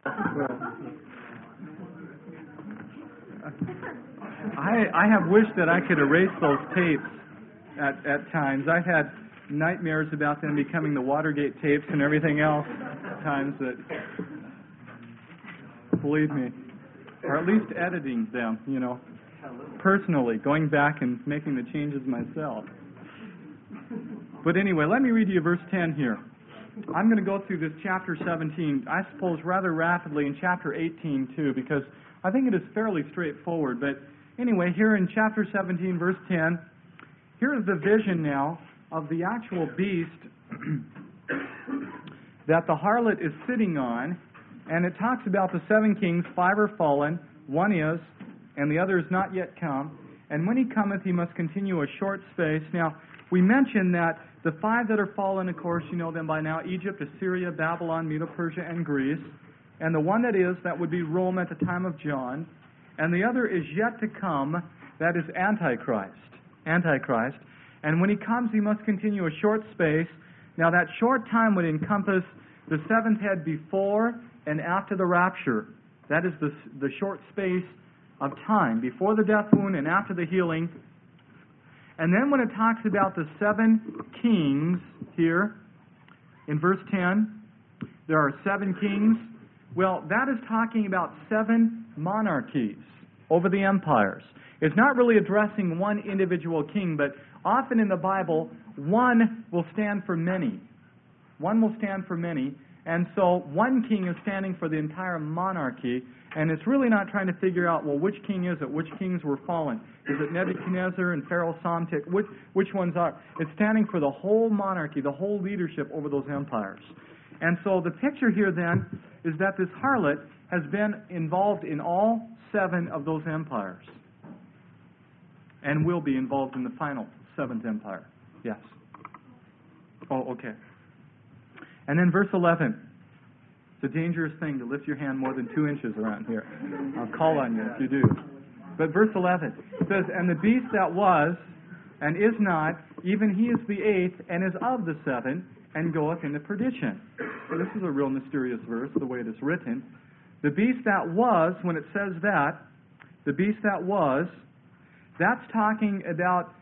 I have wished that I could erase those tapes at times. I've had nightmares about them becoming the Watergate tapes and everything else at times that, believe me, or at least editing them, personally, going back and making the changes myself. But anyway, let me read you verse 10 here. I'm going to go through this chapter 17, I suppose, rather rapidly, in chapter 18 too, because I think it is fairly straightforward. But anyway, here in chapter 17, verse 10, here is the vision now of the actual beast that the harlot is sitting on, and it talks about the 7 kings. 5 are fallen, 1 is, and the other is not yet come. And when he cometh, he must continue a short space. Now, we mentioned that the 5 that are fallen, of course, you know them by now: Egypt, Assyria, Babylon, Medo-Persia, and Greece. And the one that is, that would be Rome at the time of John. And the other is yet to come, that is Antichrist. Antichrist. And when he comes, he must continue a short space. Now, that short time would encompass the 7th head before and after the rapture. That is the short space of time, before the death wound and after the healing. And then when it talks about the 7 kings here, in verse 10, there are 7 kings. Well, that is talking about 7 monarchies over the empires. It's not really addressing one individual king, but often in the Bible, one will stand for many. One will stand for many. And so one king is standing for the entire monarchy, and it's really not trying to figure out, well, which king is it? Which kings were fallen? Is it Nebuchadnezzar and Pharaoh Psamtik? Which ones are? It's standing for the whole monarchy, the whole leadership over those empires. And so the picture here then is that this harlot has been involved in all 7 of those empires and will be involved in the final 7th empire. Yes. Oh, okay. And then verse 11. It's a dangerous thing to lift your hand more than 2 inches around here. I'll call on you if you do. But verse 11 says, "And the beast that was, and is not, even he is the 8th, and is of the 7, and goeth into perdition." So this is a real mysterious verse, the way it is written. The beast that was, when it says that, the beast that was, that's talking about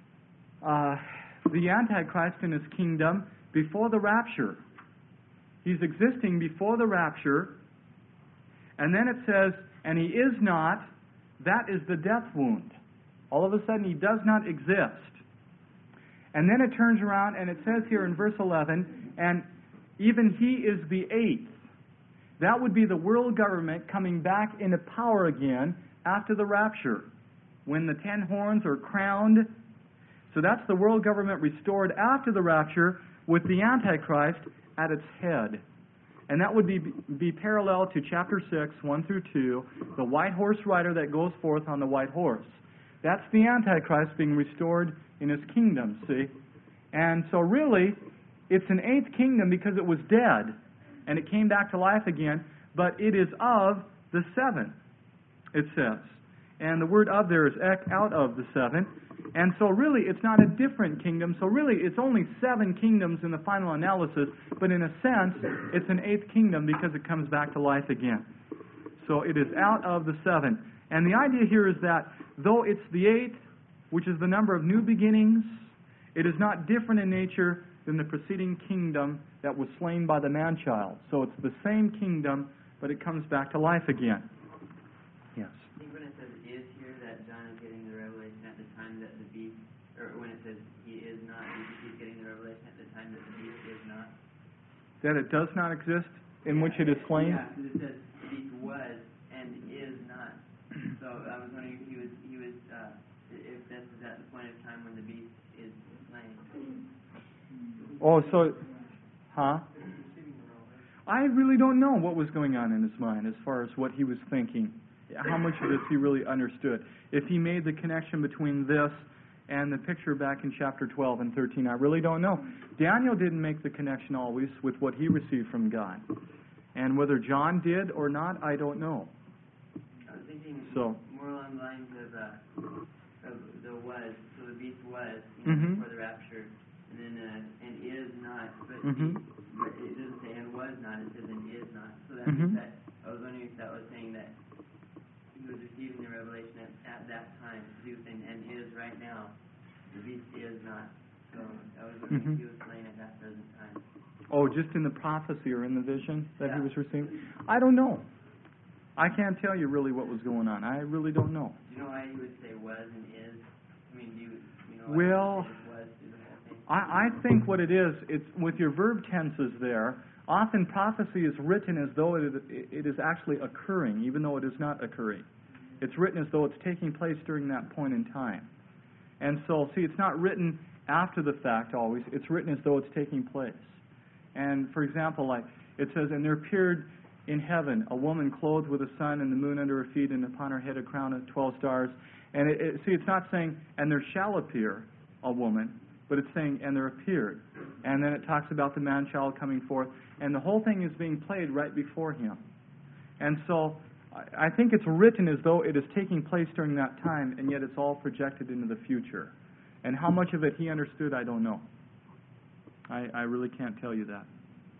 the Antichrist in his kingdom before the rapture. He's existing before the rapture. And then it says, "And he is not," that is the death wound. All of a sudden, he does not exist. And then it turns around and it says here in verse 11, "And even he is the 8th. That would be the world government coming back into power again after the rapture, when the 10 horns are crowned. So that's the world government restored after the rapture, with the Antichrist at its head. And that would be parallel to chapter 6, 1 through 2, the white horse rider that goes forth on the white horse. That's the Antichrist being restored in his kingdom, see? And so really, it's an 8th kingdom because it was dead, and it came back to life again, but it is of the 7, it says. And the word "of" there is out of the 7. And so really, it's not a different kingdom. So really, it's only 7 kingdoms in the final analysis. But in a sense, it's an 8th kingdom because it comes back to life again. So it is out of the 7. And the idea here is that though it's the 8th, which is the number of new beginnings, it is not different in nature than the preceding kingdom that was slain by the man-child. So it's the same kingdom, but it comes back to life again. Yes. I think when it says "is" here, that John is getting the revelation at the time that the beast, or when it says "he is not," he's getting the revelation at the time that the beast is not. That it does not exist, in which it is slain? Yeah, because it says the beast was and is not. So I was wondering if he was if this is at the point of time when the beast is slain. Oh, so, I really don't know what was going on in his mind as far as what he was thinking. How much of this he really understood. If he made the connection between this and the picture back in chapter 12 and 13, I really don't know. Daniel didn't make the connection always with what he received from God. And whether John did or not, I don't know. I was thinking more along the lines of the was, so the beast was before the rapture, and then and is not, but, but it doesn't say and was not, it says and is not. So that means that I was wondering if that was saying that he was receiving the revelation at that time, Zeus, and is right now. The beast is not. So I was wondering if he was slain at that present time. Oh, just in the prophecy or in the vision that Yeah. he was receiving? I don't know. I can't tell you really what was going on. I really don't know. Do you know why he would say was and is? I mean, do you know why Well, he would say was through the whole thing? I think what it is, it's with your verb tenses there, often prophecy is written as though it is actually occurring, even though it is not occurring. It's written as though it's taking place during that point in time. And so, see, it's not written after the fact always. It's written as though it's taking place. And, for example, like it says, and there appeared in heaven a woman clothed with the sun and the moon under her feet, and upon her head a crown of 12 stars. And see, it's not saying, and there shall appear a woman, but it's saying, and there appeared. And then it talks about the man-child coming forth, and the whole thing is being played right before him. And so I think it's written as though it is taking place during that time, and yet it's all projected into the future. And how much of it he understood, I don't know. I really can't tell you that.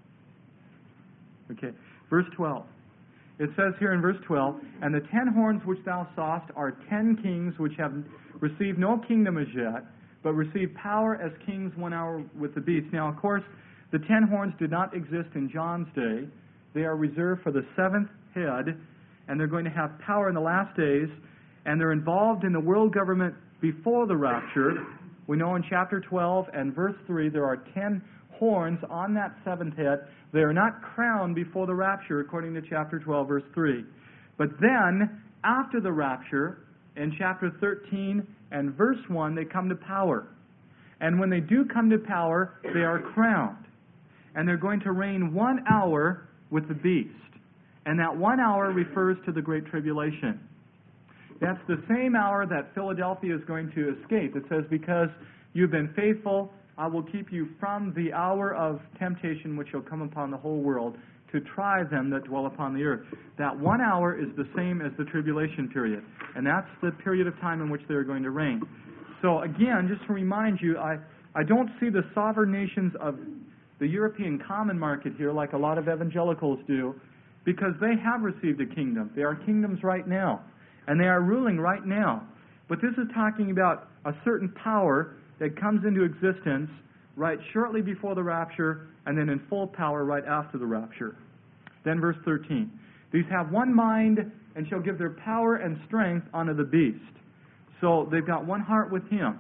Okay, verse 12. It says here in verse 12, and the 10 horns which thou sawest are 10 kings which have received no kingdom as yet, but received power as kings 1 hour with the beast. Now, of course, the 10 horns did not exist in John's day. They are reserved for the 7th head, and they're going to have power in the last days, and they're involved in the world government before the rapture. We know in chapter 12 and verse 3 there are 10 horns on that 7th head. They are not crowned before the rapture, according to chapter 12, verse 3. But then, after the rapture, in chapter 13 and verse 1, they come to power. And when they do come to power, they are crowned. And they're going to reign 1 hour with the beast. And that 1 hour refers to the Great Tribulation. That's the same hour that Philadelphia is going to escape. It says, because you've been faithful, I will keep you from the hour of temptation which shall come upon the whole world to try them that dwell upon the earth. That 1 hour is the same as the tribulation period. And that's the period of time in which they're going to reign. So again, just to remind you, I don't see the sovereign nations of the European common market here like a lot of evangelicals do, because they have received a kingdom. They are kingdoms right now. And they are ruling right now. But this is talking about a certain power that comes into existence right shortly before the rapture, and then in full power right after the rapture. Then verse 13. These have one mind, and shall give their power and strength unto the beast. So they've got one heart with him.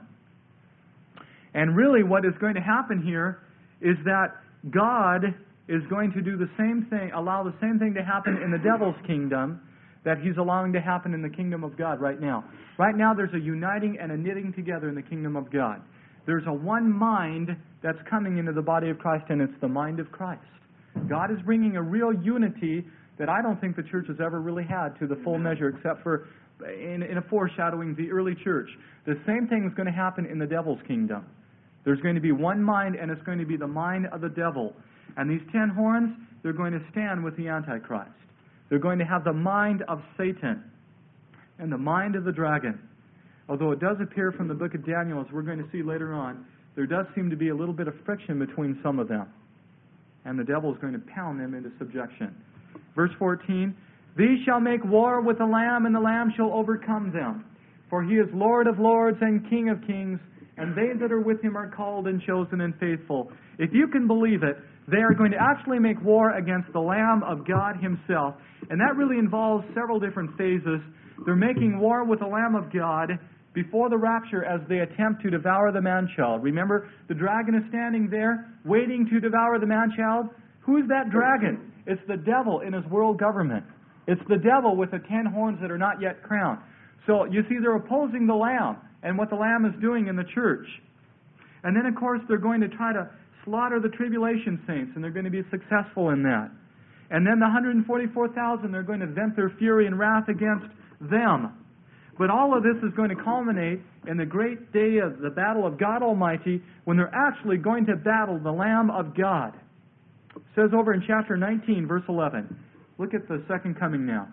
And really what is going to happen here is that God is going to do the same thing, allow the same thing to happen in the devil's kingdom that he's allowing to happen in the kingdom of God right now. Right now there's a uniting and a knitting together in the kingdom of God. There's a one mind that's coming into the body of Christ, and it's the mind of Christ. God is bringing a real unity that I don't think the church has ever really had to the full measure, except for in a foreshadowing the early church. The same thing is going to happen in the devil's kingdom. There's going to be one mind, and it's going to be the mind of the devil. And these 10 horns, they're going to stand with the Antichrist. They're going to have the mind of Satan and the mind of the dragon. Although it does appear from the book of Daniel, as we're going to see later on, there does seem to be a little bit of friction between some of them. And the devil is going to pound them into subjection. Verse 14, These shall make war with the Lamb, and the Lamb shall overcome them. For he is Lord of lords and King of kings, and they that are with him are called and chosen and faithful. If you can believe it, they are going to actually make war against the Lamb of God himself. And that really involves several different phases. They're making war with the Lamb of God before the rapture as they attempt to devour the man-child. Remember, the dragon is standing there waiting to devour the man-child. Who is that dragon? It's the devil in his world government. It's the devil with the 10 horns that are not yet crowned. So you see, they're opposing the Lamb and what the Lamb is doing in the church. And then, of course, they're going to try to slaughter the tribulation saints, and they're going to be successful in that. And then the 144,000, they're going to vent their fury and wrath against them. But all of this is going to culminate in the great day of the battle of God Almighty, when they're actually going to battle the Lamb of God. It says over in chapter 19, verse 11. Look at the second coming now.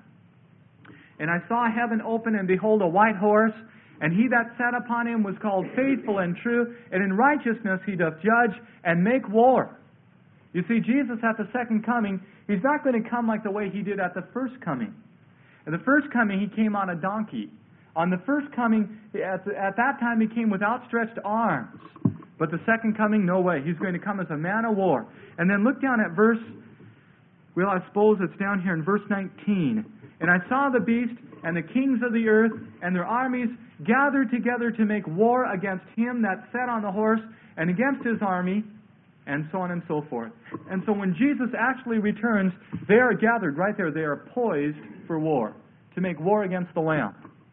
And I saw heaven open, and behold, a white horse, and he that sat upon him was called Faithful and True, and in righteousness he doth judge and make war. You see, Jesus at the second coming, He's not going to come like the way He did at the first coming. At the first coming, He came on a donkey. On the first coming, at that time, He came with outstretched arms. But the second coming, no way. He's going to come as a man of war. And then look down at verse, well, I suppose it's down here in verse 19. And I saw the beast and the kings of the earth and their armies gathered together to make war against him that sat on the horse and against his army, and so on and so forth. And so when Jesus actually returns, they are gathered right there. They are poised for war, to make war against the Lamb.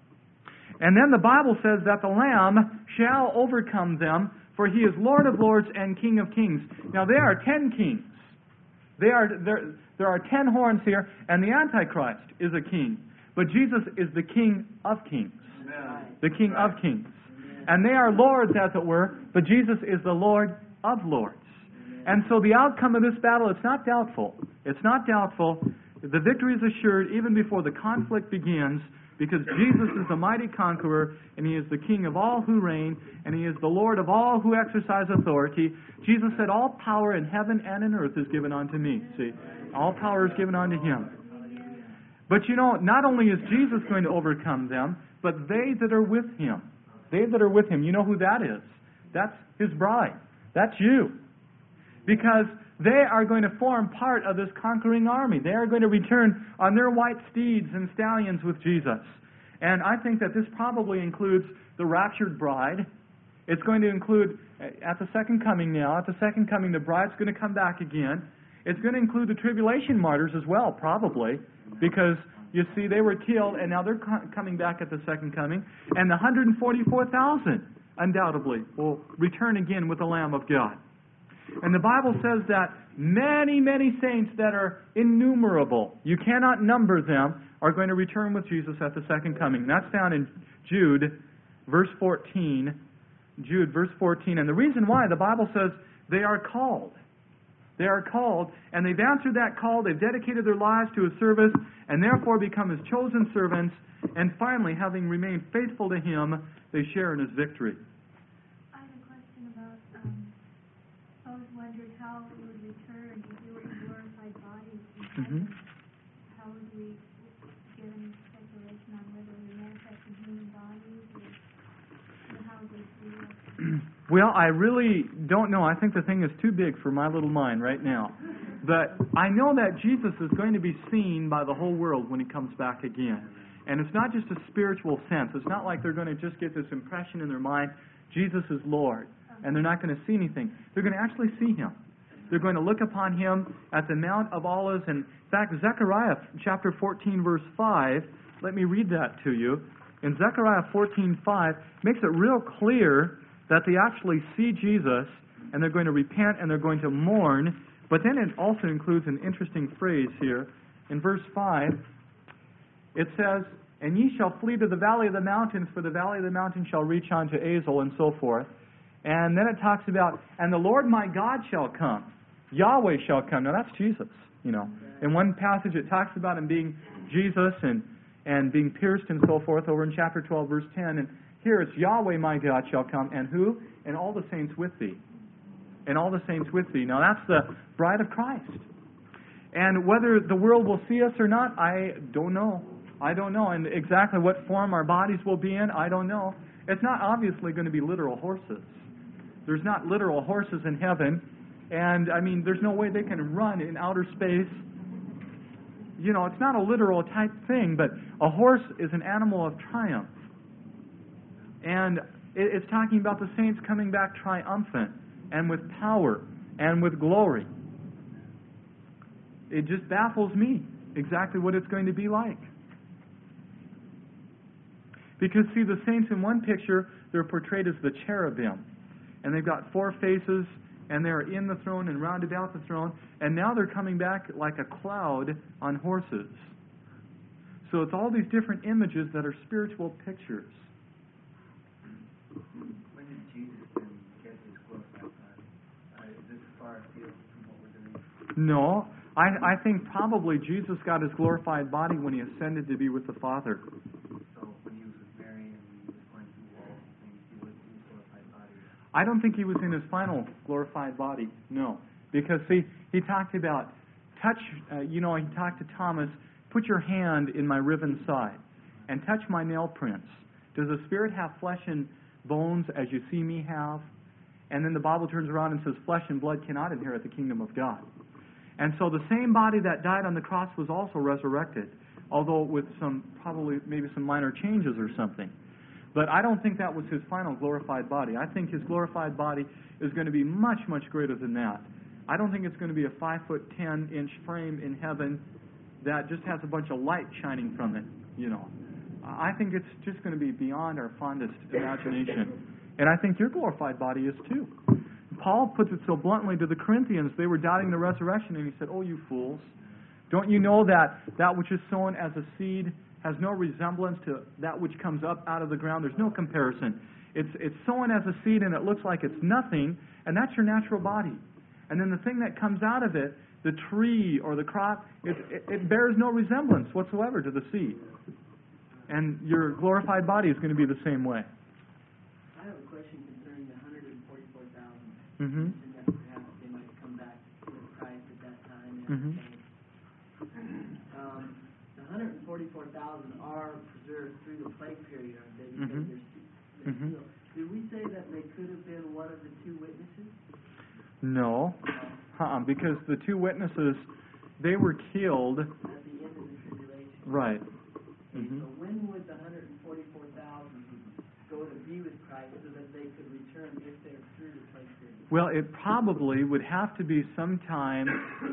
And then the Bible says that the Lamb shall overcome them, for He is Lord of lords and King of kings. Now there are 10 kings. There are 10 horns here, and the Antichrist is a king. But Jesus is the King of kings. Amen. The King of kings. Amen. And they are lords, as it were, but Jesus is the Lord of lords. Amen. And so the outcome of this battle, it's not doubtful. It's not doubtful. The victory is assured even before the conflict begins, because Jesus is the mighty conqueror, and He is the King of all who reign, and He is the Lord of all who exercise authority. Jesus said, all power in heaven and in earth is given unto me. See, all power is given unto Him. But you know, not only is Jesus going to overcome them, but they that are with Him. They that are with Him, you know who that is? That's His bride. That's you. Because they are going to form part of this conquering army. They are going to return on their white steeds and stallions with Jesus. And I think that this probably includes the raptured bride. It's going to include, at the second coming now, at the second coming, the bride's going to come back again. It's going to include the tribulation martyrs as well, probably, because, you see, they were killed, and now they're coming back at the second coming. And the 144,000, undoubtedly, will return again with the Lamb of God. And the Bible says that many, many saints that are innumerable, you cannot number them, are going to return with Jesus at the second coming. That's found in Jude, verse 14. Jude, verse 14. And the reason why, the Bible says they are called. They are called, and they've answered that call. They've dedicated their lives to His service, and therefore become His chosen servants. And finally, having remained faithful to Him, they share in His victory. I have a question about, I always wondered how we would return if we were in glorified bodies. Mm-hmm. How would we get any speculation on whether we manifest in human bodies, or how would we do it? Well, I really don't know. I think the thing is too big for my little mind right now. But I know that Jesus is going to be seen by the whole world when He comes back again. And it's not just a spiritual sense. It's not like they're going to just get this impression in their mind, Jesus is Lord, and they're not going to see anything. They're going to actually see Him. They're going to look upon Him at the Mount of Olives. And in fact, Zechariah chapter 14, verse 5, let me read that to you. In Zechariah 14:5, makes it real clear that they actually see Jesus, and they're going to repent, and they're going to mourn. But then it also includes an interesting phrase here. In verse 5, it says, and ye shall flee to the valley of the mountains, for the valley of the mountains shall reach unto Azel, and so forth. And then it talks about, and the Lord my God shall come. Yahweh shall come. Now that's Jesus, you know. In one passage it talks about Him being Jesus and being pierced and so forth over in chapter 12, verse 10. And here it's Yahweh my God shall come, and who? And all the saints with thee. And all the saints with thee. Now that's the bride of Christ. And whether the world will see us or not, I don't know. I don't know. And exactly what form our bodies will be in, I don't know. It's not obviously going to be literal horses. There's not literal horses in heaven. And, I mean, there's no way they can run in outer space. You know, it's not a literal type thing, but a horse is an animal of triumph. And it's talking about the saints coming back triumphant and with power and with glory. It just baffles me exactly what it's going to be like. Because, see, the saints in one picture, they're portrayed as the cherubim. And they've got 4 faces, and they're in the throne and round about the throne. And now they're coming back like a cloud on horses. So it's all these different images that are spiritual pictures. When did Jesus then get His glorified body? Is this far afield from what we're doing? No. I think probably Jesus got His glorified body when He ascended to be with the Father. So when He was with Mary and He was going through all things, He was in His glorified body? I don't think He was in His final glorified body, no. Because, see, he talked about he talked to Thomas, put your hand in my riven side and touch my nail prints. Does the Spirit have flesh and bones as you see me have? And then the Bible turns around and says, flesh and blood cannot inherit the kingdom of God. And so the same body that died on the cross was also resurrected, although with maybe some minor changes or something. But I don't think that was his final glorified body. I think his glorified body is going to be much, much greater than that. I don't think it's going to be a 5'10" frame in heaven that just has a bunch of light shining from it, I think it's just going to be beyond our fondest imagination. And I think your glorified body is too. Paul puts it so bluntly to the Corinthians. They were doubting the resurrection, and he said, "Oh, you fools. Don't you know that which is sown as a seed has no resemblance to that which comes up out of the ground? There's no comparison. It's sown as a seed, and it looks like it's nothing, and that's your natural body. And then the thing that comes out of it, the tree or the crop, it bears no resemblance whatsoever to the seed. And your glorified body is going to be the same way." I have a question concerning the 144,000. Mm-hmm. And that perhaps they might come back with Christ at that time. And the 144,000 are preserved through the plague period, aren't they? Because they're sealed. Did we say that they could have been one of the two witnesses? No. Because the two witnesses, they were killed. At the end of the tribulation. Right. So when would the 144,000 go to be with Christ so that they could return if they're through the plague period? Well, it probably would have to be sometime.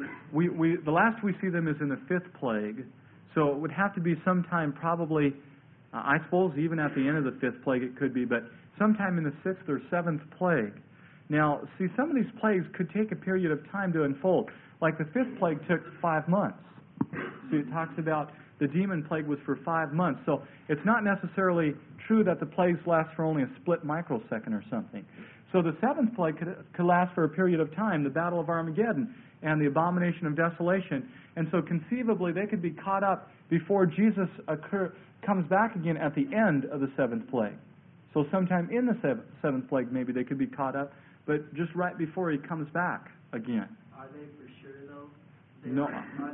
The last we see them is in the 5th plague, so it would have to be sometime probably. I suppose even at the end of the 5th plague it could be, but sometime in the 6th or 7th plague. Now, see, some of these plagues could take a period of time to unfold. Like the 5th plague took 5 months. See, it talks about the demon plague was for 5 months. So it's not necessarily true that the plagues last for only a split microsecond or something. So the 7th plague could last for a period of time, the Battle of Armageddon and the abomination of desolation. And so conceivably they could be caught up before Jesus comes back again at the end of the 7th plague. So sometime in the 7th plague maybe they could be caught up, but just right before he comes back again. Are they for sure, though? No.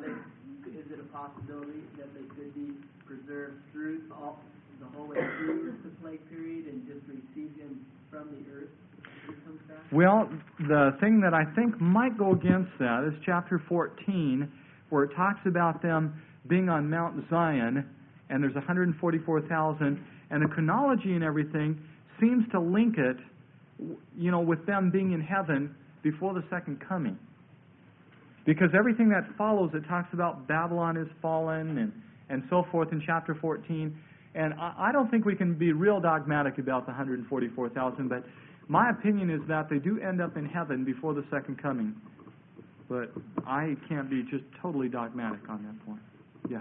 Is it a possibility that they could be preserved through the whole way through the plague period and just receive him from the earth when he comes back? Well, the thing that I think might go against that is chapter 14, where it talks about them being on Mount Zion, and there's 144,000, and the chronology and everything seems to link it, with them being in heaven before the second coming. Because everything that follows, it talks about Babylon is fallen and so forth in chapter 14. And I don't think we can be real dogmatic about the 144,000, but my opinion is that they do end up in heaven before the second coming. But I can't be just totally dogmatic on that point. Yes?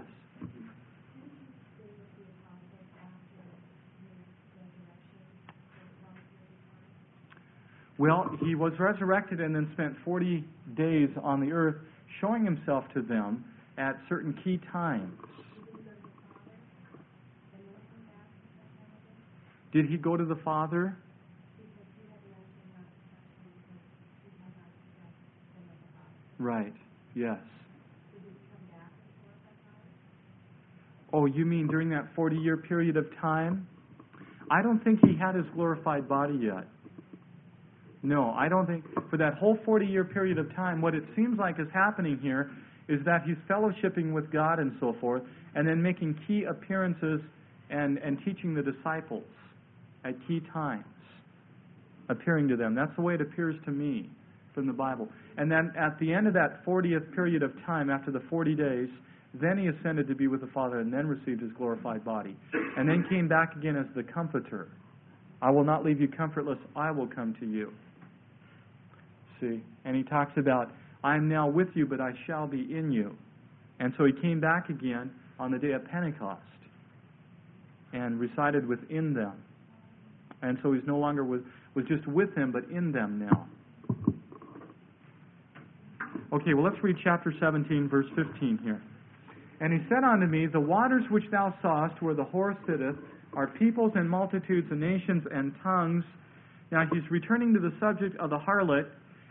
Well, he was resurrected and then spent 40 days on the earth showing himself to them at certain key times. Did he go to the Father? Right, yes. Oh, you mean during that 40-year period of time? I don't think he had his glorified body yet. No, I don't think. For that whole 40-year period of time, what it seems like is happening here is that he's fellowshipping with God and so forth, and then making key appearances and teaching the disciples at key times, appearing to them. That's the way it appears to me from the Bible. And then at the end of that 40th period of time, after the 40 days, then he ascended to be with the Father and then received his glorified body. And then came back again as the Comforter. I will not leave you comfortless, I will come to you. See? And he talks about, I am now with you, but I shall be in you. And so he came back again on the day of Pentecost and resided within them. And so he's no longer was just with them, but in them now. Okay, well, let's read chapter 17, verse 15 here. And he said unto me, the waters which thou sawest, where the horse sitteth, are peoples and multitudes and nations and tongues. Now he's returning to the subject of the harlot,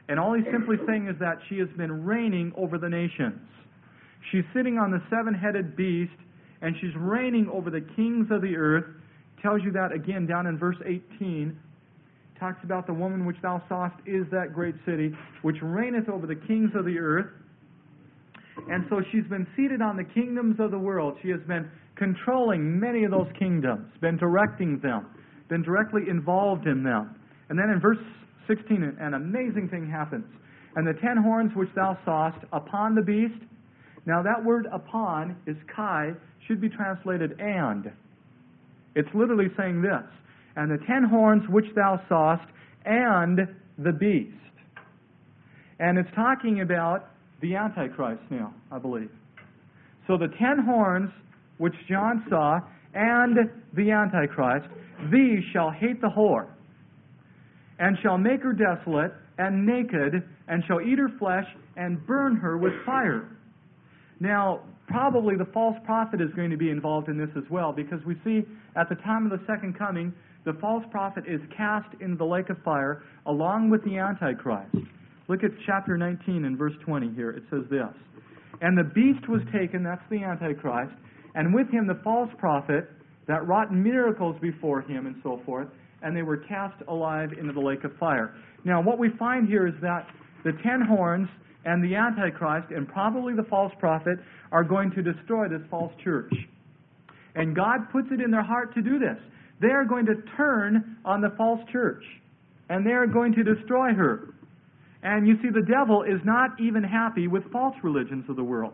And all he's simply saying is that she has been reigning over the nations. She's sitting on the seven-headed beast, and she's reigning over the kings of the earth. Tells you that again down in verse 18. Talks about the woman which thou sawest is that great city, which reigneth over the kings of the earth. And so she's been seated on the kingdoms of the world. She has been controlling many of those kingdoms, been directing them, been directly involved in them. And then in verse 16, an amazing thing happens. And the 10 horns which thou sawest upon the beast. Now that word upon is kai, should be translated and. It's literally saying this. And the 10 horns which thou sawest and the beast. And it's talking about the Antichrist now, I believe. So the 10 horns which John saw and the Antichrist, these shall hate the whore, and shall make her desolate and naked, and shall eat her flesh and burn her with fire. Now, probably the false prophet is going to be involved in this as well, because we see at the time of the second coming, the false prophet is cast into the lake of fire along with the Antichrist. Look at chapter 19 and verse 20 here. It says this. And the beast was taken, that's the Antichrist, and with him the false prophet that wrought miracles before him and so forth, and they were cast alive into the lake of fire. Now, what we find here is that the 10 horns and the Antichrist, and probably the false prophet, are going to destroy this false church. And God puts it in their heart to do this. They are going to turn on the false church, and they are going to destroy her. And you see, the devil is not even happy with false religions of the world,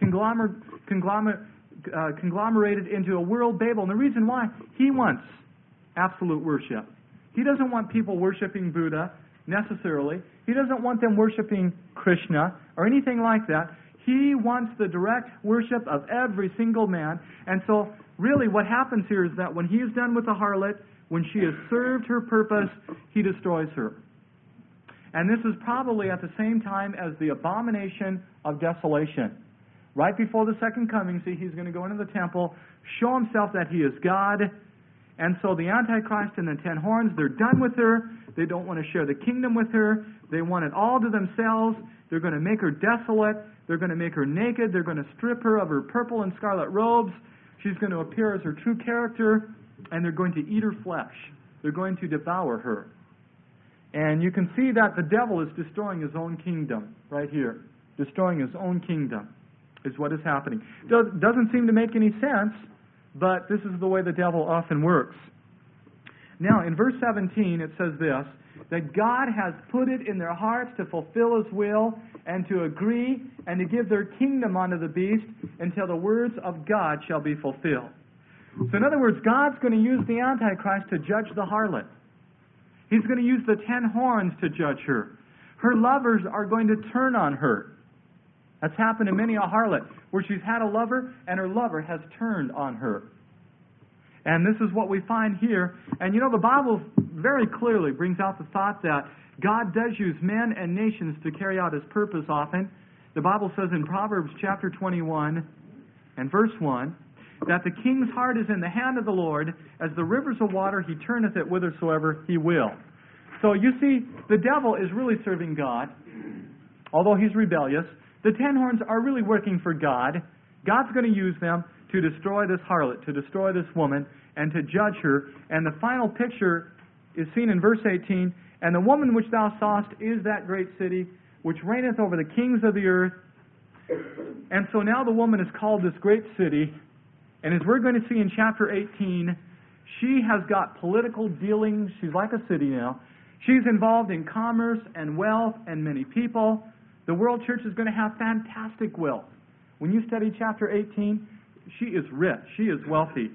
conglomerated into a world Babel. And the reason why, he wants absolute worship. He doesn't want people worshiping Buddha, necessarily. He doesn't want them worshiping Krishna or anything like that. He wants the direct worship of every single man. And so, really, what happens here is that when he is done with the harlot, when she has served her purpose, he destroys her. And this is probably at the same time as the abomination of desolation. Right before the second coming, see, he's going to go into the temple, show himself that he is God. And so the Antichrist and the 10 horns, they're done with her. They don't want to share the kingdom with her. They want it all to themselves. They're going to make her desolate. They're going to make her naked. They're going to strip her of her purple and scarlet robes. She's going to appear as her true character, and they're going to eat her flesh. They're going to devour her. And you can see that the devil is destroying his own kingdom right here. Destroying his own kingdom is what is happening. Doesn't seem to make any sense, but this is the way the devil often works. Now, in verse 17, it says this, that God has put it in their hearts to fulfill His will and to agree and to give their kingdom unto the beast until the words of God shall be fulfilled. So in other words, God's going to use the Antichrist to judge the harlot. He's going to use the 10 horns to judge her. Her lovers are going to turn on her. That's happened to many a harlot, where she's had a lover and her lover has turned on her. And this is what we find here. And you know, the Bible very clearly brings out the thought that God does use men and nations to carry out His purpose often. The Bible says in Proverbs chapter 21 and verse 1, that the king's heart is in the hand of the Lord, as the rivers of water He turneth it whithersoever He will. So you see, the devil is really serving God, although he's rebellious. The 10 horns are really working for God. God's going to use them to destroy this harlot, to destroy this woman, and to judge her. And the final picture is seen in verse 18. And the woman which thou sawest is that great city, which reigneth over the kings of the earth. And so now the woman is called this great city. And as we're going to see in chapter 18, she has got political dealings. She's like a city now. She's involved in commerce and wealth and many people. The world church is going to have fantastic wealth. When you study chapter 18, she is rich. She is wealthy.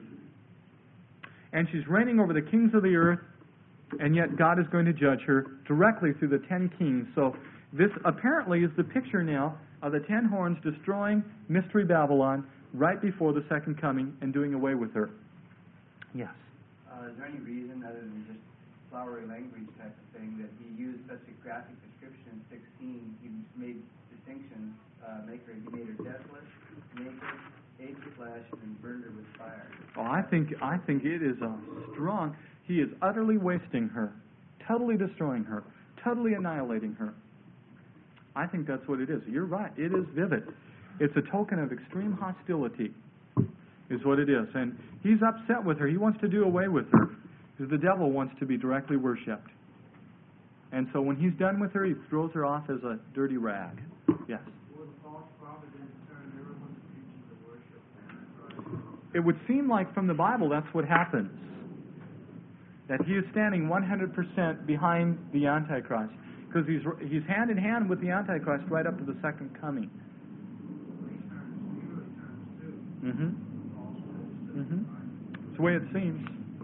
And she's reigning over the kings of the earth, and yet God is going to judge her directly through the 10 kings. So this apparently is the picture now of the 10 horns destroying Mystery Babylon right before the second coming and doing away with her. Yes? Is there any reason, other than just flowery language type of thing, that he used such a graphic description in 16? He made distinctions. He made her desolate, naked, ate her flesh, and burned her with fire. Oh, I think it is a strong... He is utterly wasting her, totally destroying her, totally annihilating her. I think that's what it is. You're right. It is vivid. It's a token of extreme hostility, is what it is. And he's upset with her. He wants to do away with her, because the devil wants to be directly worshipped. And so when he's done with her, he throws her off as a dirty rag. Yes? It would seem like from the Bible that's what happens. That he is standing 100% behind the Antichrist. Because he's hand in hand with the Antichrist right up to the second coming. It's the way it seems.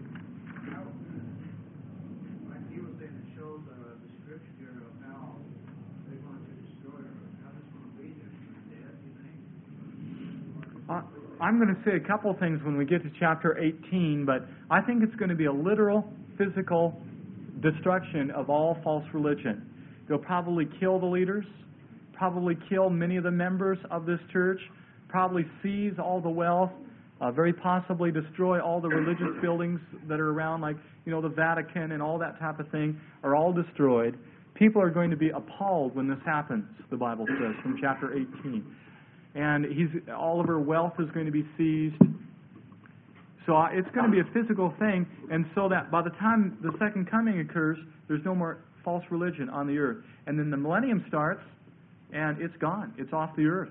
Like he was saying, it shows the scripture of how they want to destroy her. How this one will be there? She's dead, you think? I'm going to say a couple things when we get to chapter 18, but I think it's going to be a literal, physical destruction of all false religion. They'll probably kill the leaders, probably kill many of the members of this church, probably seize all the wealth, very possibly destroy all the religious buildings that are around, like, the Vatican and all that type of thing are all destroyed. People are going to be appalled when this happens, the Bible says, from chapter 18. And all of her wealth is going to be seized. So it's going to be a physical thing, and so that by the time the second coming occurs, there's no more false religion on the earth. And then the millennium starts, and it's gone. It's off the earth.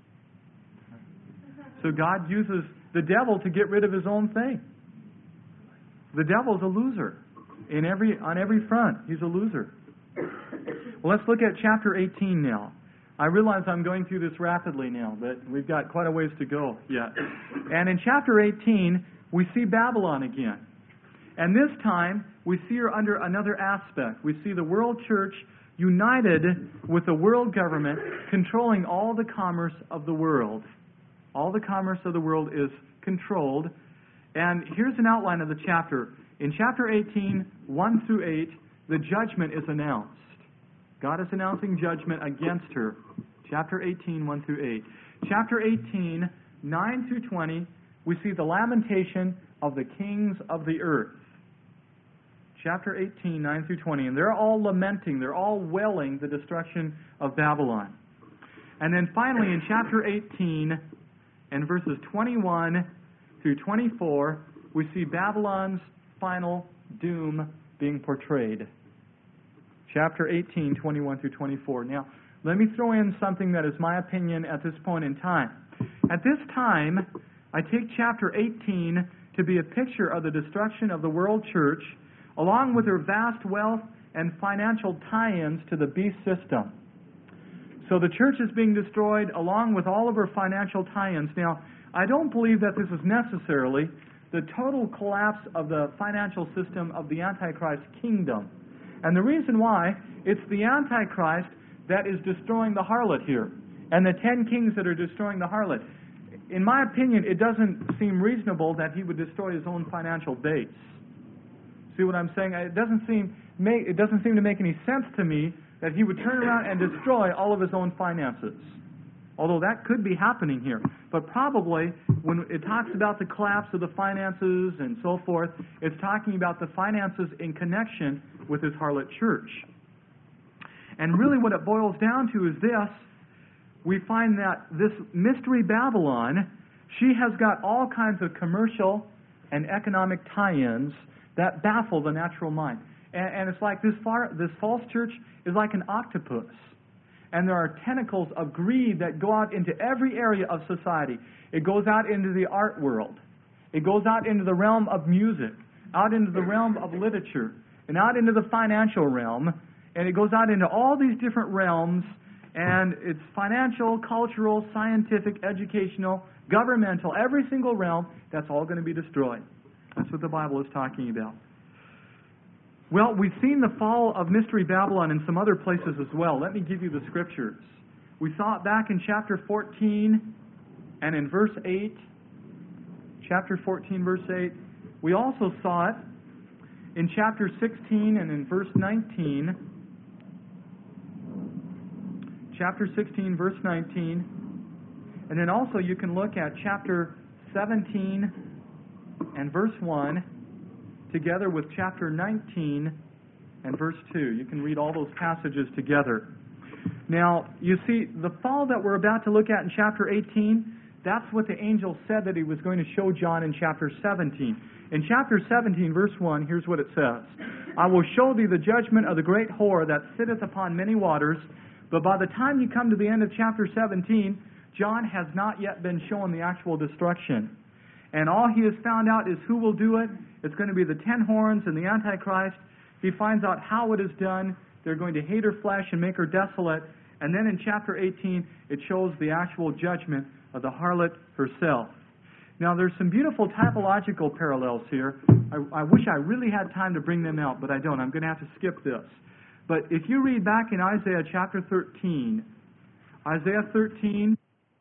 So God uses the devil to get rid of his own thing. The devil's a loser on every front. He's a loser. Well, let's look at chapter 18 now. I realize I'm going through this rapidly now, but we've got quite a ways to go yet. And in chapter 18, we see Babylon again. And this time, we see her under another aspect. We see the world church united with the world government controlling all the commerce of the world. All the commerce of the world is controlled. And here's an outline of the chapter. In chapter 18, 1 through 8, the judgment is announced. God is announcing judgment against her. Chapter 18, 1 through 8. Chapter 18, 9 through 20, we see the lamentation of the kings of the earth. Chapter 18, 9 through 20. And they're all lamenting, they're all wailing the destruction of Babylon. And then finally in chapter 18 and verses 21 through 24, we see Babylon's final doom being portrayed. Chapter 18, 21 through 24. Now, let me throw in something that is my opinion at this point in time. At this time, I take chapter 18 to be a picture of the destruction of the world church, along with her vast wealth and financial tie-ins to the beast system. So the church is being destroyed along with all of her financial tie-ins. Now, I don't believe that this is necessarily the total collapse of the financial system of the Antichrist kingdom. And the reason why, it's the Antichrist that is destroying the harlot here, and the 10 kings that are destroying the harlot. In my opinion, it doesn't seem reasonable that he would destroy his own financial base. See what I'm saying? It doesn't seem to make any sense to me that he would turn around and destroy all of his own finances. Although that could be happening here. But probably, when it talks about the collapse of the finances and so forth, it's talking about the finances in connection with his harlot church. And really what it boils down to is this. We find that this mystery Babylon, she has got all kinds of commercial and economic tie-ins that baffle the natural mind. And it's like this false church is like an octopus. And there are tentacles of greed that go out into every area of society. It goes out into the art world. It goes out into the realm of music, out into the realm of literature, and out into the financial realm. And it goes out into all these different realms, and it's financial, cultural, scientific, educational, governmental, every single realm, that's all going to be destroyed. That's what the Bible is talking about. Well, we've seen the fall of Mystery Babylon in some other places as well. Let me give you the scriptures. We saw it back in chapter 14 and in verse 8. Chapter 14, verse 8. We also saw it in chapter 16 and in verse 19. Chapter 16, verse 19. And then also you can look at chapter 17 and verse 1 together with chapter 19 and verse 2. You can read all those passages together. Now, you see, the fall that we're about to look at in chapter 18, that's what the angel said that he was going to show John in chapter 17. In chapter 17, verse 1, here's what it says. I will show thee the judgment of the great whore that sitteth upon many waters. But by the time you come to the end of chapter 17, John has not yet been shown the actual destruction. And all he has found out is who will do it. It's going to be the 10 horns and the Antichrist. He finds out how it is done. They're going to hate her flesh and make her desolate. And then in chapter 18, it shows the actual judgment of the harlot herself. Now, there's some beautiful typological parallels here. I wish I really had time to bring them out, but I don't. I'm going to have to skip this. But if you read back in Isaiah chapter 13, Isaiah 13,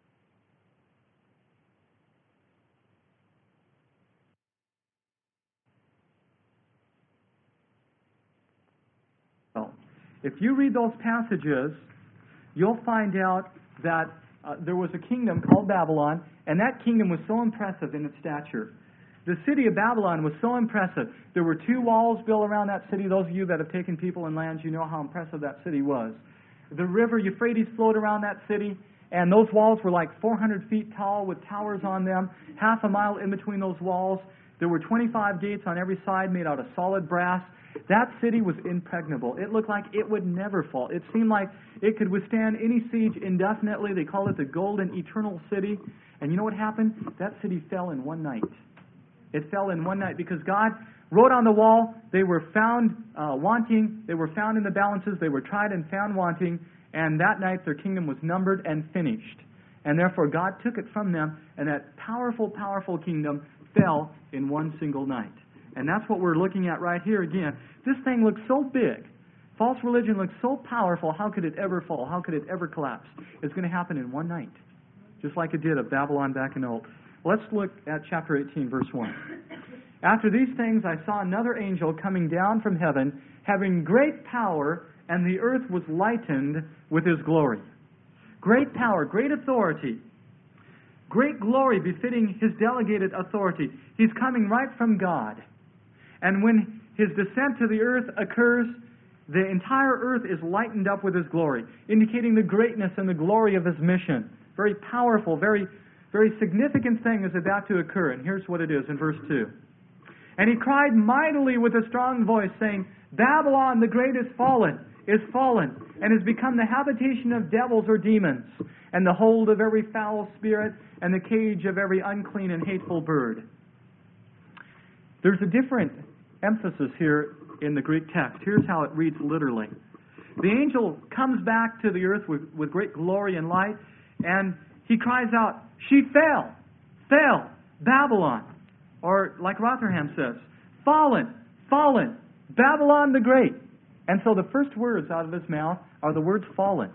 if you read those passages, you'll find out that there was a kingdom called Babylon, and that kingdom was so impressive in its stature. The city of Babylon was so impressive. There were 2 walls built around that city. Those of you that have taken people in lands, you know how impressive that city was. The river Euphrates flowed around that city, and those walls were like 400 feet tall with towers on them, half a mile in between those walls. There were 25 gates on every side made out of solid brass. That city was impregnable. It looked like it would never fall. It seemed like it could withstand any siege indefinitely. They called it the Golden Eternal City. And you know what happened? That city fell in one night. It fell in one night because God wrote on the wall, they were found wanting, they were found in the balances, they were tried and found wanting, and that night their kingdom was numbered and finished. And therefore God took it from them, and that powerful, powerful kingdom fell in one single night. And that's what we're looking at right here again. This thing looks so big. False religion looks so powerful. How could it ever fall? How could it ever collapse? It's going to happen in one night, just like it did of Babylon back in old. Let's look at chapter 18, verse 1. After these things I saw another angel coming down from heaven, having great power, and the earth was lightened with his glory. Great power, great authority, great glory befitting his delegated authority. He's coming right from God. And when his descent to the earth occurs, the entire earth is lightened up with his glory, indicating the greatness and the glory of his mission. Very powerful, very significant thing is about to occur. And here's what it is in verse 2. And he cried mightily with a strong voice, saying, Babylon the great is fallen, and has become the habitation of devils or demons, and the hold of every foul spirit, and the cage of every unclean and hateful bird. There's a different emphasis here in the Greek text. Here's how it reads literally. The angel comes back to the earth with great glory and light, and he cries out, she fell, Babylon. Or like Rotherham says, fallen, Babylon the Great. And so the first words out of his mouth are the words fallen.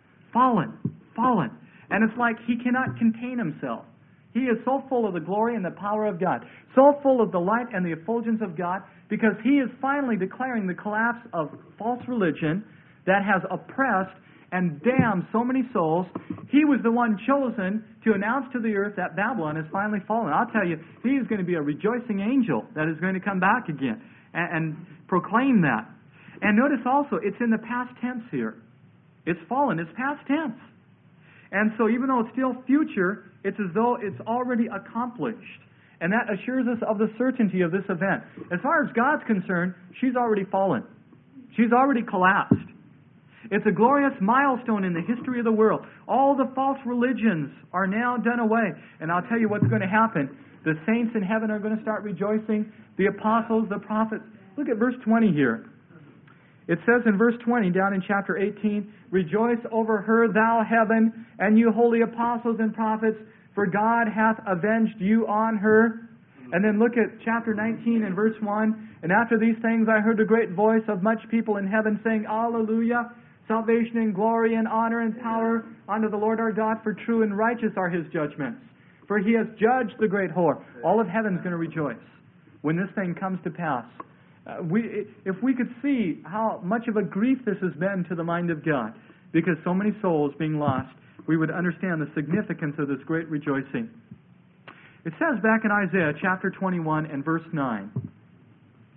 And it's like he cannot contain himself. He is so full of the glory and the power of God, so full of the light and the effulgence of God, because he is finally declaring the collapse of false religion that has oppressed and damned so many souls. He was the one chosen to announce to the earth that Babylon has finally fallen. I'll tell you, he is going to be a rejoicing angel that is going to come back again and proclaim that. And notice also, it's in the past tense here. It's fallen. It's past tense. And so even though it's still future, it's as though it's already accomplished. And that assures us of the certainty of this event. As far as God's concerned, she's already fallen. She's already collapsed. It's a glorious milestone in the history of the world. All the false religions are now done away. And I'll tell you what's going to happen. The saints in heaven are going to start rejoicing. The apostles, the prophets. Look at verse 20 here. It says in verse 20, down in chapter 18, Rejoice over her, thou heaven, and you holy apostles and prophets, for God hath avenged you on her. And then look at chapter 19 and verse 1. And after these things I heard a great voice of much people in heaven saying, Alleluia! Salvation and glory and honor and power unto the Lord our God, for true and righteous are his judgments. For he has judged the great whore. All of heaven's going to rejoice when this thing comes to pass. If we could see how much of a grief this has been to the mind of God, because so many souls being lost, we would understand the significance of this great rejoicing. It says back in Isaiah chapter 21 and verse 9,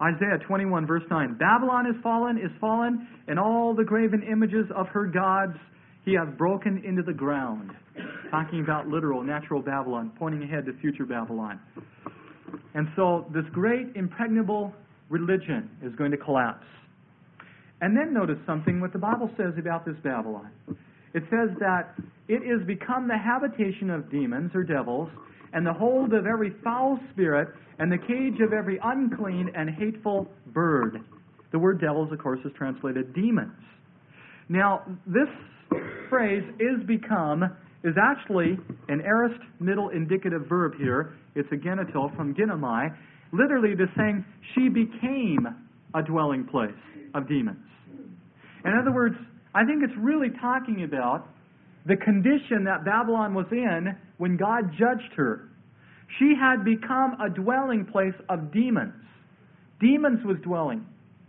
Isaiah 21, verse 9. Babylon is fallen, and all the graven images of her gods he hath broken into the ground. Talking about literal, natural Babylon, pointing ahead to future Babylon. And so this great, impregnable religion is going to collapse. And then notice something what the Bible says about this Babylon. It says that it is become the habitation of demons or devils, and the hold of every foul spirit, and the cage of every unclean and hateful bird. The word devils, of course, is translated demons. Now, this phrase is become is actually an aorist middle indicative verb here. It's a genitive from ginomai, literally just saying she became a dwelling place of demons. In other words, I think it's really talking about the condition that Babylon was in when God judged her. She had become a dwelling place of demons. Demons were dwelling,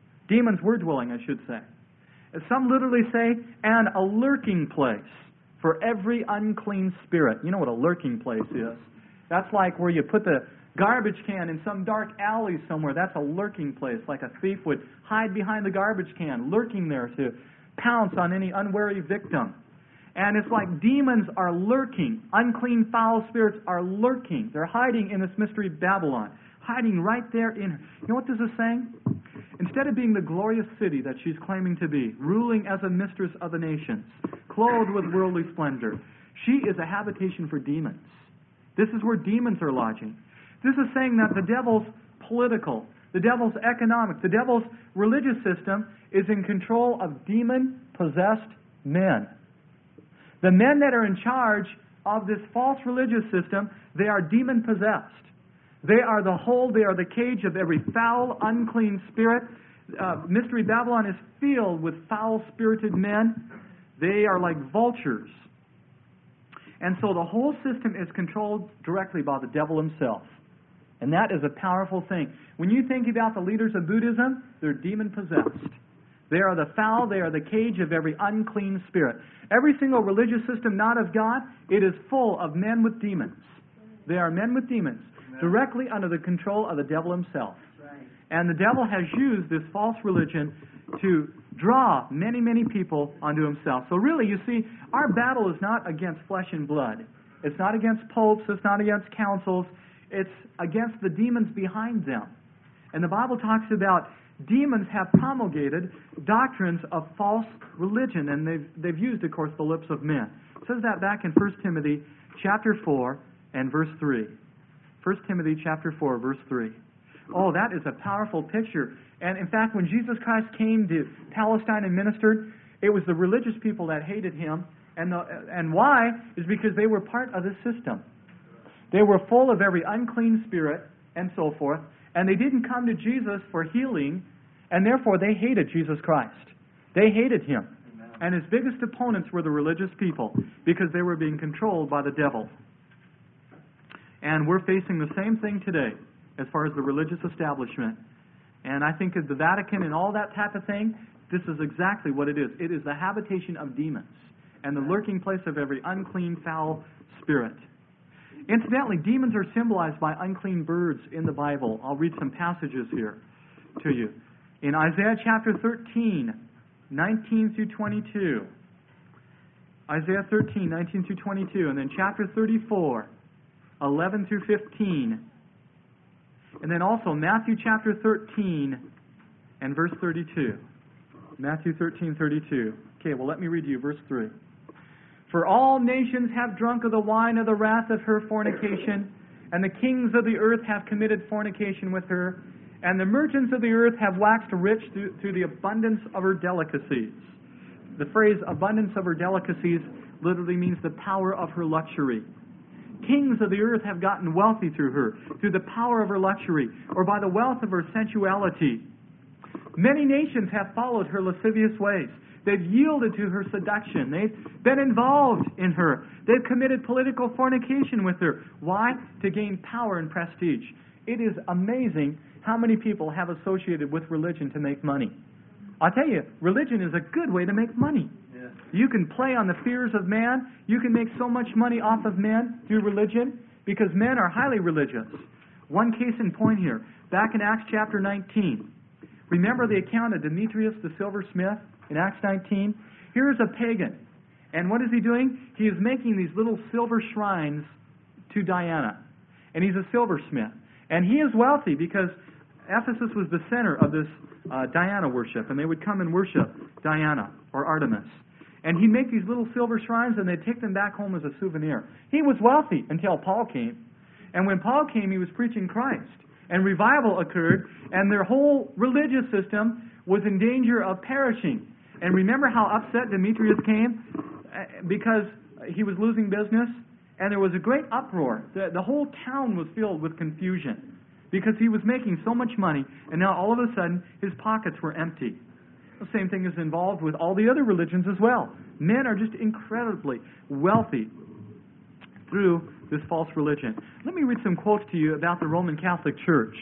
I should say. Some literally say, and a lurking place for every unclean spirit. You know what a lurking place is. That's like where you put the garbage can in some dark alley somewhere. That's a lurking place, like a thief would hide behind the garbage can, lurking there to pounce on any unwary victim. And it's like demons are lurking. Unclean, foul spirits are lurking. They're hiding in this mystery Babylon. Hiding right there in her. You know what this is saying? Instead of being the glorious city that she's claiming to be, ruling as a mistress of the nations, clothed with worldly splendor, she is a habitation for demons. This is where demons are lodging. This is saying that the devil's political, the devil's economic, the devil's religious system is in control of demon-possessed men. The men that are in charge of this false religious system, they are demon-possessed. They are the hold, they are the cage of every foul, unclean spirit. Mystery Babylon is filled with foul-spirited men. They are like vultures. And so the whole system is controlled directly by the devil himself. And that is a powerful thing. When you think about the leaders of Buddhism, they're demon-possessed. They are the foul, they are the cage of every unclean spirit. Every single religious system not of God, it is full of men with demons. They are men with demons, directly under the control of the devil himself. And the devil has used this false religion to draw many, many people onto himself. So really, you see, our battle is not against flesh and blood. It's not against popes, it's not against councils. It's against the demons behind them. And the Bible talks about demons have promulgated doctrines of false religion, and they've used, of course, the lips of men. It says that back in 1 Timothy chapter 4 and verse 3. 1 Timothy chapter 4, verse 3. Oh, that is a powerful picture. And in fact, when Jesus Christ came to Palestine and ministered, it was the religious people that hated him. And why? Is because they were part of the system. They were full of every unclean spirit and so forth. And they didn't come to Jesus for healing, and therefore they hated Jesus Christ. They hated him. Amen. And his biggest opponents were the religious people, because they were being controlled by the devil. And we're facing the same thing today, as far as the religious establishment. And I think of the Vatican and all that type of thing, this is exactly what it is. It is the habitation of demons, and the lurking place of every unclean, foul spirit. Incidentally, demons are symbolized by unclean birds in the Bible. I'll read some passages here to you. In Isaiah chapter 13, 19 through 22. Isaiah 13, 19 through 22. And then chapter 34, 11 through 15. And then also Matthew chapter 13 and verse 32. Matthew 13, 32. Okay, well, let me read you verse 3. For all nations have drunk of the wine of the wrath of her fornication, and the kings of the earth have committed fornication with her, and the merchants of the earth have waxed rich through the abundance of her delicacies. The phrase abundance of her delicacies literally means the power of her luxury. Kings of the earth have gotten wealthy through her, through the power of her luxury, or by the wealth of her sensuality. Many nations have followed her lascivious ways. They've yielded to her seduction. They've been involved in her. They've committed political fornication with her. Why? To gain power and prestige. It is amazing how many people have associated with religion to make money. I'll tell you, religion is a good way to make money. Yeah. You can play on the fears of man. You can make so much money off of men through religion, because men are highly religious. One case in point here, back in Acts chapter 19. Remember the account of Demetrius the silversmith in Acts 19? Here's a pagan. And what is he doing? He is making these little silver shrines to Diana. And he's a silversmith. And he is wealthy because Ephesus was the center of this Diana worship. And they would come and worship Diana or Artemis. And he'd make these little silver shrines and they'd take them back home as a souvenir. He was wealthy until Paul came. And when Paul came, he was preaching Christ. And revival occurred, and their whole religious system was in danger of perishing. And remember how upset Demetrius came? Because he was losing business, and there was a great uproar. The whole town was filled with confusion because he was making so much money, and now all of a sudden his pockets were empty. The same thing is involved with all the other religions as well. Men are just incredibly wealthy through this false religion. Let me read some quotes to you about the Roman Catholic Church.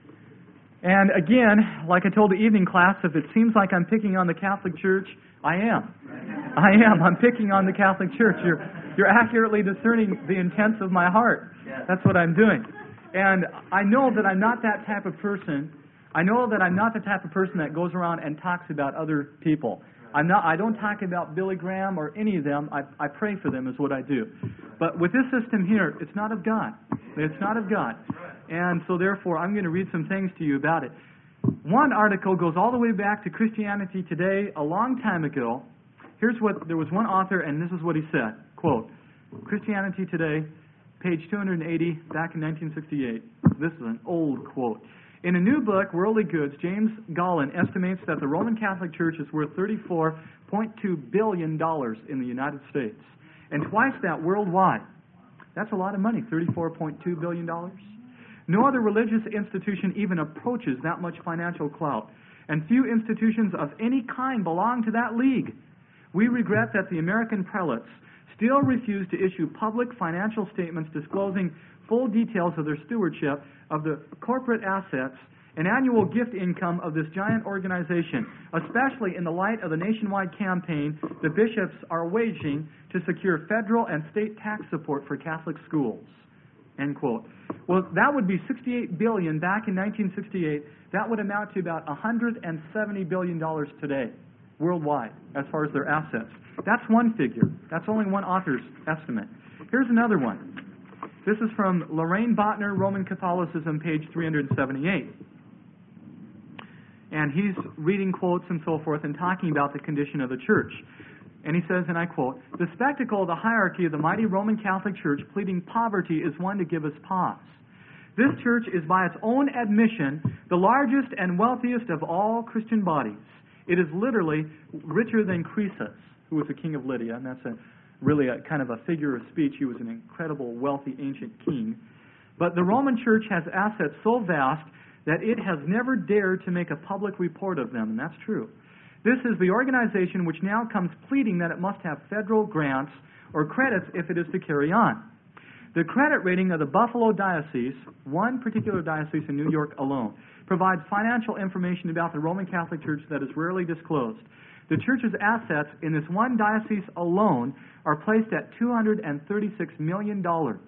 And again, like I told the evening class, if it seems like I'm picking on the Catholic Church, I am. I'm picking on the Catholic Church. You're accurately discerning the intents of my heart. That's what I'm doing. And I know that I'm not that type of person. I know that I'm not the type of person that goes around and talks about other people. I don't talk about Billy Graham or any of them. I pray for them is what I do. But with this system here, it's not of God. It's not of God. And so therefore, I'm going to read some things to you about it. One article goes all the way back to Christianity Today a long time ago. There was one author, and this is what he said. Quote, Christianity Today, page 280, back in 1968. This is an old quote. In a new book, Worldly Goods, James Gollin estimates that the Roman Catholic Church is worth $34.2 billion in the United States, and twice that worldwide. That's a lot of money, $34.2 billion. No other religious institution even approaches that much financial clout, and few institutions of any kind belong to that league. We regret that the American prelates still refuse to issue public financial statements disclosing full details of their stewardship of the corporate assets and annual gift income of this giant organization, especially in the light of the nationwide campaign the bishops are waging to secure federal and state tax support for Catholic schools. End quote. Well, that would be $68 billion back in 1968. That would amount to about $170 billion today, worldwide, as far as their assets. That's one figure. That's only one author's estimate. Here's another one. This is from Lorraine Botner, Roman Catholicism, page 378. And he's reading quotes and so forth and talking about the condition of the church. And he says, and I quote, "The spectacle of the hierarchy of the mighty Roman Catholic Church pleading poverty is one to give us pause. This church is by its own admission the largest and wealthiest of all Christian bodies. It is literally richer than Croesus, who was the king of Lydia, and that's really a kind of a figure of speech. He was an incredible, wealthy, ancient king. But the Roman Church has assets so vast that it has never dared to make a public report of them," and that's true. "This is the organization which now comes pleading that it must have federal grants or credits if it is to carry on. The credit rating of the Buffalo Diocese, one particular diocese in New York alone, provides financial information about the Roman Catholic Church that is rarely disclosed. The Church's assets in this one diocese alone are placed at $236 million.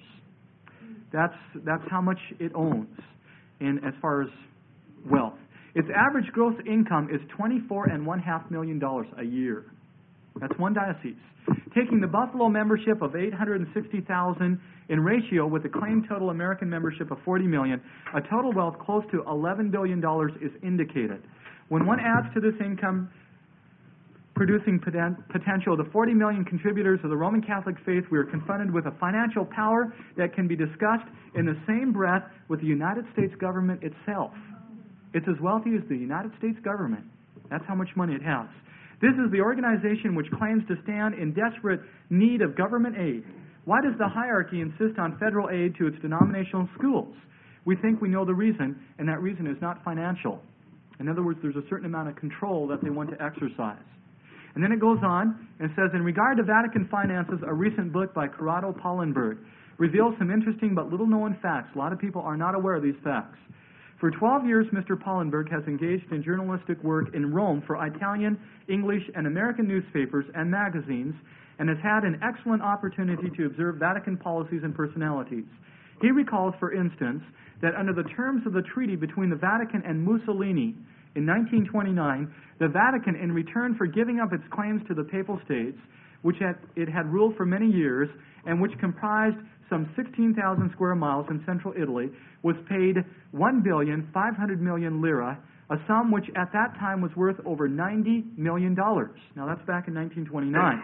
That's how much it owns as far as wealth. Its average gross income is $24.5 million a year. That's one diocese. Taking the Buffalo membership of 860,000 in ratio with the claimed total American membership of 40 million, a total wealth close to $11 billion is indicated. When one adds to this income producing potential of the 40 million contributors of the Roman Catholic faith, we are confronted with a financial power that can be discussed in the same breath with the United States government itself. It's as wealthy as the United States government. That's how much money it has. This is the organization which claims to stand in desperate need of government aid. Why does the hierarchy insist on federal aid to its denominational schools? We think we know the reason, and that reason is not financial. In other words, there's a certain amount of control that they want to exercise. And then it goes on and says, in regard to Vatican finances, a recent book by Corrado Pallenberg reveals some interesting but little-known facts. A lot of people are not aware of these facts. For 12 years, Mr. Pallenberg has engaged in journalistic work in Rome for Italian, English, and American newspapers and magazines, and has had an excellent opportunity to observe Vatican policies and personalities. He recalls, for instance, that under the terms of the treaty between the Vatican and Mussolini in 1929, the Vatican, in return for giving up its claims to the Papal States, which it had ruled for many years, and which comprised some 16,000 square miles in central Italy, was paid 1,500,000,000 lira, a sum which at that time was worth over $90 million. Now that's back in 1929.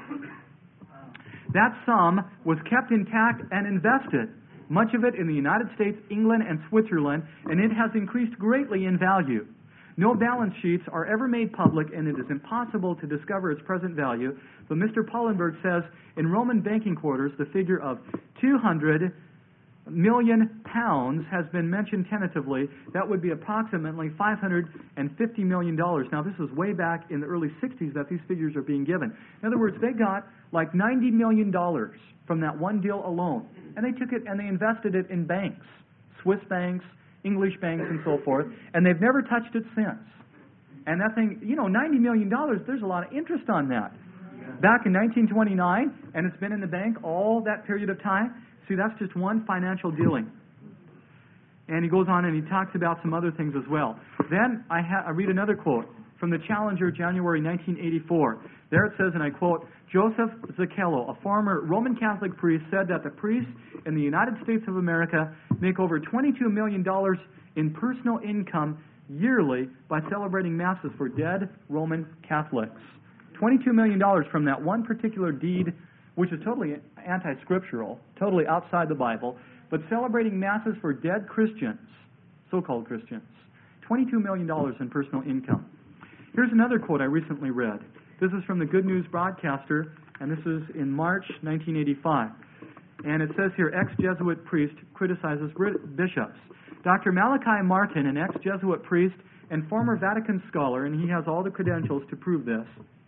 That sum was kept intact and invested, much of it in the United States, England, and Switzerland, and it has increased greatly in value. No balance sheets are ever made public, and it is impossible to discover its present value, but Mr. Paulenberg says in Roman banking quarters the figure of 200 million pounds has been mentioned tentatively. That would be approximately $550 million. Now, this was way back in the early 60s that these figures are being given. In other words, they got like $90 million from that one deal alone, and they took it and they invested it in banks, Swiss banks, English banks, and so forth, and they've never touched it since. And that thing, $90 million, there's a lot of interest on that. Back in 1929, and it's been in the bank all that period of time. See, that's just one financial dealing. And he goes on and he talks about some other things as well. Then I read another quote from the Challenger, January 1984. There it says, and I quote, Joseph Zachello, a former Roman Catholic priest, said that the priests in the United States of America make over $22 million in personal income yearly by celebrating masses for dead Roman Catholics. $22 million from that one particular deed, which is totally anti-scriptural, totally outside the Bible, but celebrating masses for dead Christians, so-called Christians. $22 million in personal income. Here's another quote I recently read. This is from the Good News Broadcaster, and this is in March 1985. And it says here, ex-Jesuit priest criticizes bishops. Dr. Malachi Martin, an ex-Jesuit priest and former Vatican scholar, and he has all the credentials to prove this,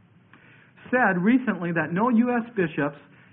said recently that the U.S. bishops,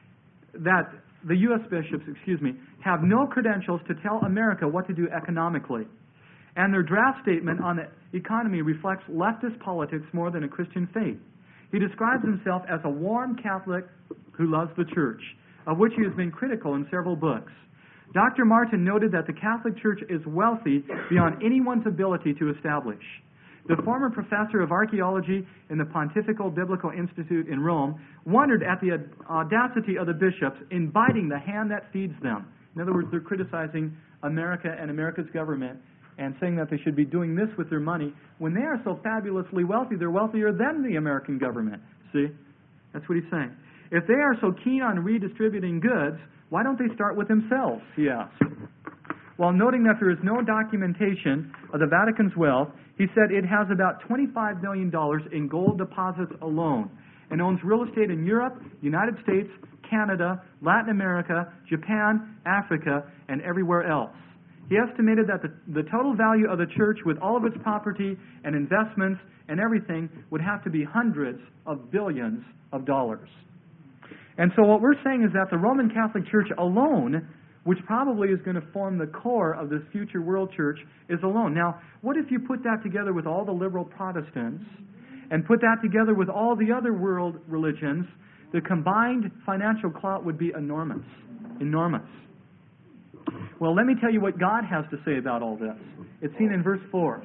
have no credentials to tell America what to do economically. And their draft statement on the economy reflects leftist politics more than a Christian faith. He describes himself as a warm Catholic who loves the church, of which he has been critical in several books. Dr. Martin noted that the Catholic Church is wealthy beyond anyone's ability to establish. The former professor of archaeology in the Pontifical Biblical Institute in Rome wondered at the audacity of the bishops in biting the hand that feeds them. In other words, they're criticizing America and America's government and saying that they should be doing this with their money. When they are so fabulously wealthy, they're wealthier than the American government. See? That's what he's saying. If they are so keen on redistributing goods, why don't they start with themselves, he asked. While noting that there is no documentation of the Vatican's wealth, he said it has about $25 million in gold deposits alone and owns real estate in Europe, United States, Canada, Latin America, Japan, Africa, and everywhere else. He estimated that the total value of the church with all of its property and investments and everything would have to be hundreds of billions of dollars. And so what we're saying is that the Roman Catholic Church alone, which probably is going to form the core of this future world church, is alone. Now, what if you put that together with all the liberal Protestants and put that together with all the other world religions? The combined financial clout would be enormous. Enormous. Well, let me tell you what God has to say about all this. It's seen in verse 4.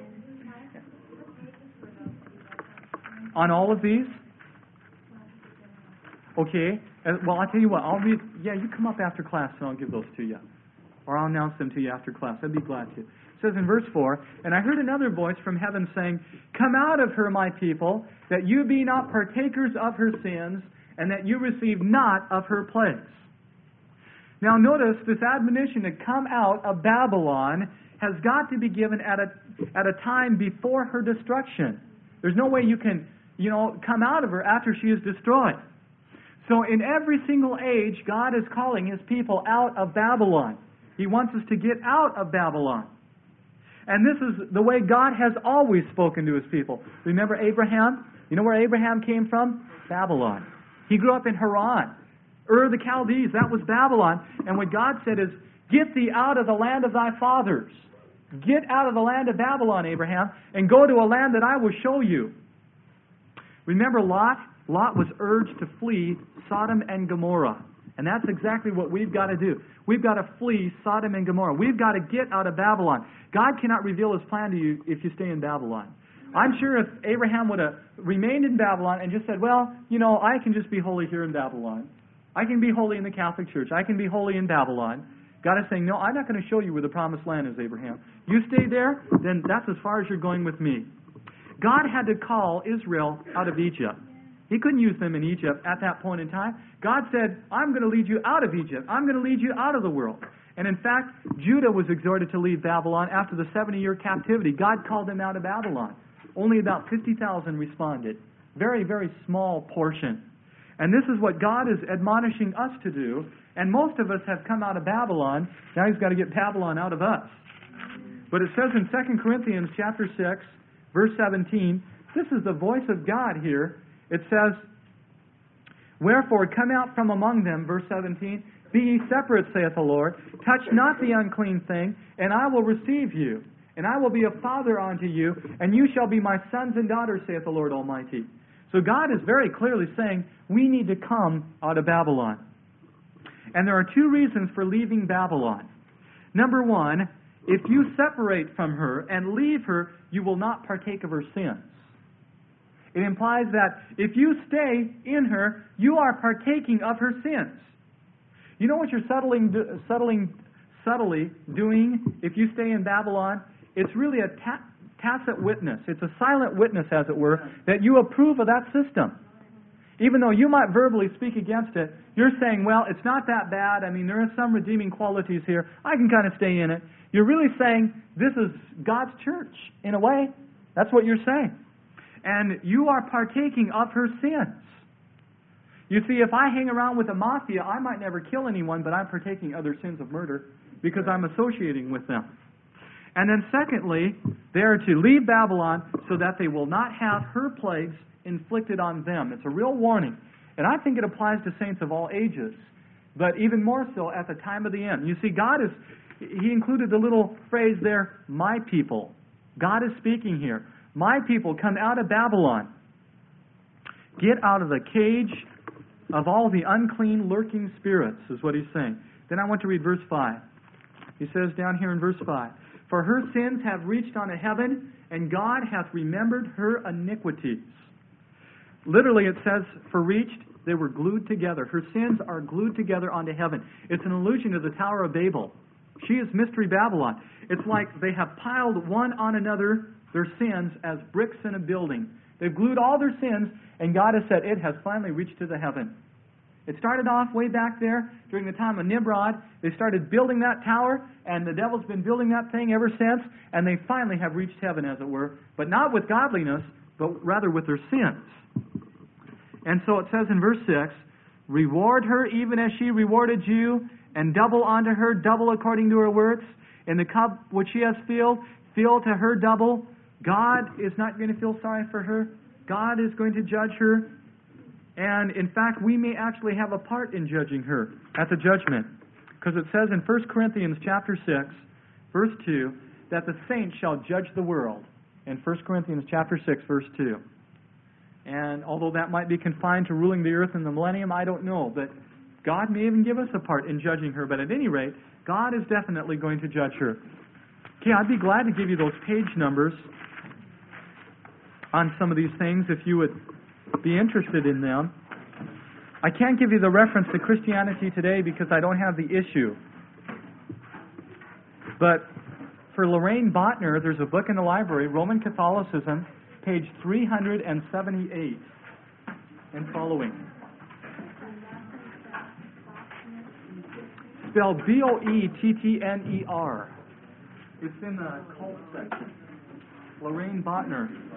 On all of these? Okay. Well, I'll tell you what. I'll read. Yeah, you come up after class and I'll give those to you. Or I'll announce them to you after class. I'd be glad to. It says in verse 4, and I heard another voice from heaven saying, Come out of her, my people, that you be not partakers of her sins, and that you receive not of her plagues. Now notice this admonition to come out of Babylon has got to be given at a time before her destruction. There's no way you can, come out of her after she is destroyed. So in every single age, God is calling His people out of Babylon. He wants us to get out of Babylon. And this is the way God has always spoken to His people. Remember Abraham? You know where Abraham came from? Babylon. He grew up in Haran. Ur the Chaldees, that was Babylon. And what God said is, Get thee out of the land of thy fathers. Get out of the land of Babylon, Abraham, and go to a land that I will show you. Remember Lot? Lot was urged to flee Sodom and Gomorrah. And that's exactly what we've got to do. We've got to flee Sodom and Gomorrah. We've got to get out of Babylon. God cannot reveal His plan to you if you stay in Babylon. I'm sure if Abraham would have remained in Babylon and just said, well, I can just be holy here in Babylon. I can be holy in the Catholic Church. I can be holy in Babylon. God is saying, no, I'm not going to show you where the promised land is, Abraham. You stay there, then that's as far as you're going with me. God had to call Israel out of Egypt. He couldn't use them in Egypt at that point in time. God said, I'm going to lead you out of Egypt. I'm going to lead you out of the world. And in fact, Judah was exhorted to leave Babylon after the 70-year captivity. God called them out of Babylon. Only about 50,000 responded. Very, very small portion. And this is what God is admonishing us to do. And most of us have come out of Babylon. Now He's got to get Babylon out of us. But it says in 2 Corinthians chapter 6, verse 17, this is the voice of God here. It says, wherefore come out from among them, verse 17, be ye separate, saith the Lord, touch not the unclean thing, and I will receive you, and I will be a father unto you, and you shall be my sons and daughters, saith the Lord Almighty. So God is very clearly saying we need to come out of Babylon. And there are two reasons for leaving Babylon. Number one, if you separate from her and leave her, you will not partake of her sins. It implies that if you stay in her, you are partaking of her sins. You know what you're subtly doing if you stay in Babylon? It's really a tacit witness. It's a silent witness, as it were, that you approve of that system. Even though you might verbally speak against it, you're saying, well, it's not that bad. I mean, there are some redeeming qualities here. I can kind of stay in it. You're really saying, this is God's church, in a way. That's what you're saying. And you are partaking of her sins. You see, if I hang around with the mafia, I might never kill anyone, but I'm partaking other sins of murder because I'm associating with them. And then secondly, they are to leave Babylon so that they will not have her plagues inflicted on them. It's a real warning. And I think it applies to saints of all ages, but even more so at the time of the end. You see, He included the little phrase there, my people. God is speaking here. My people, come out of Babylon. Get out of the cage of all the unclean lurking spirits, is what He's saying. Then I want to read verse 5. He says down here in verse 5, for her sins have reached unto heaven, and God hath remembered her iniquities. Literally it says, for reached, they were glued together. Her sins are glued together onto heaven. It's an allusion to the Tower of Babel. She is Mystery Babylon. It's like they have piled one on another, their sins, as bricks in a building. They've glued all their sins, and God has said it has finally reached to the heaven. It started off way back there during the time of Nimrod. They started building that tower, and the devil's been building that thing ever since, and they finally have reached heaven, as it were, but not with godliness, but rather with their sins. And so it says in verse 6, reward her even as she rewarded you, and double unto her, double according to her works. In the cup which she has filled, fill to her double. God is not going to feel sorry for her. God is going to judge her. And in fact, we may actually have a part in judging her at the judgment. Because it says in 1 Corinthians chapter 6, verse 2, that the saints shall judge the world. In 1 Corinthians chapter 6, verse 2. And although that might be confined to ruling the earth in the millennium, I don't know. But God may even give us a part in judging her. But at any rate, God is definitely going to judge her. Okay, I'd be glad to give you those page numbers on some of these things if you would be interested in them. I can't give you the reference to Christianity Today because I don't have the issue. But for Lorraine Botner, there's a book in the library, Roman Catholicism, page 378 and following. Spelled Boettner. It's in the cult section. Lorraine Botner.